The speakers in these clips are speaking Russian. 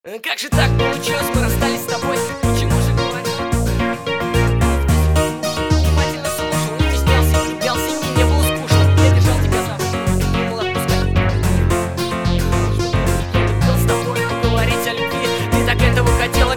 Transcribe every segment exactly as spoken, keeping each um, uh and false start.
Как же так получилось, мы расстались с тобой? Почему же говоришь? Внимательно слушал, не стеснялся, не влюблялся, и мне не было скучно. Я держал тебя за руку, не был отпускать. Я любил с тобой поговорить о любви, ты так этого хотела.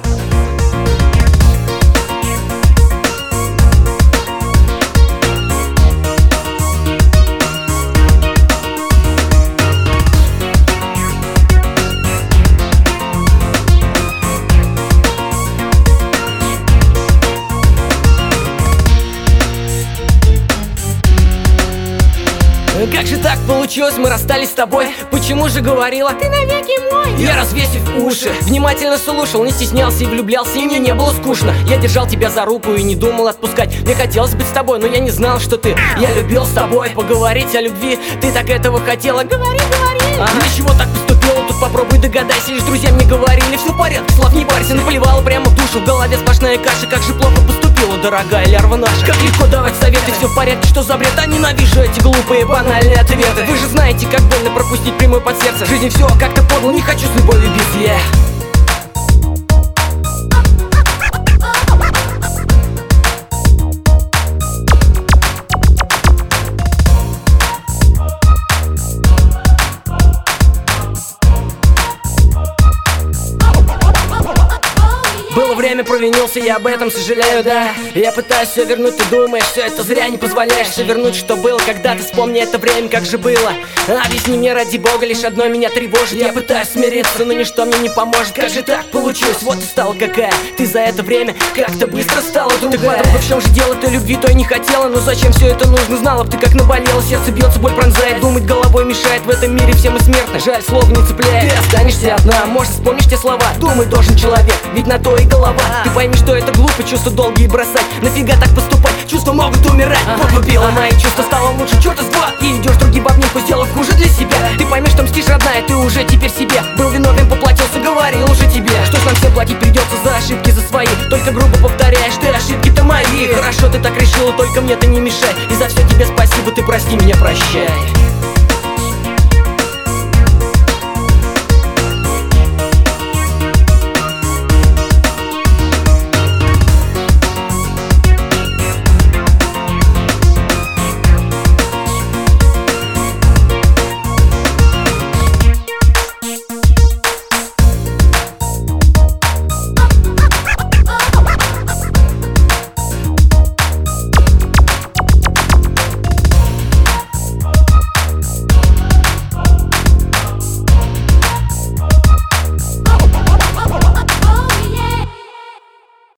Как же так получилось, мы расстались с тобой? Почему же говорила ты навеки мой? Я, развесив уши, внимательно слушал, не стеснялся и влюблялся, и мне не было скучно. Я держал тебя за руку и не думал отпускать. Мне хотелось быть с тобой, но я не знал, что ты. Я любил с тобой поговорить о любви, ты так этого хотела. Говори, говори. А для чего так поступила? Тут попробуй догадайся. Лишь друзья мне говорили, все в порядке, слов не парься. Наплевала прямо в душу, в голове сплошная каша. Как же плохо поступила, дорогая лярва наша. Как легко давать советы, все в порядке, что за бред? А ненавижу эти глупые банальные ответы. Вы же знаете, как больно пропустить прямой под сердце. В жизни все как-то подло, не хочу с любовью биться я. Было время, провинился, я об этом сожалею, да. Я пытаюсь все вернуть, ты думаешь, все это зря, не позволяешь все вернуть, что было когда-то. Вспомни это время, как же было. Объясни мне, ради бога, лишь одно меня тревожит. Я пытаюсь смириться, но ничто мне не поможет. Как же так получилось, вот и стала какая. Ты за это время как-то быстро стала другая. Так подруга, в чем же дело, ты любви той не хотела. Но зачем все это нужно, знала б ты, как наболела. Сердце бьется, боль пронзает, думать головой мешает. В этом мире все мы смертны, жаль, слово не цепляет. Ты останешься одна, может вспомнишь те слова. Думать должен человек, ведь на то и голова. Ты пойми, что это глупо, чувства долгие бросать. Нафига так поступать, чувства могут умирать. Погубила мои чувства, стало лучше, черт из два. И идешь другим в обнимку, сделав хуже для себя. Ты поймешь, что мстишь, родная, ты уже теперь себе. Был виновен, поплатился, говорил уже тебе. Что ж нам всем платить придется за ошибки, за свои. Только грубо повторяешь, ты ошибки-то мои. Хорошо, ты так решила, только мне ты не мешай. И за все тебе спасибо, ты прости меня, прощай.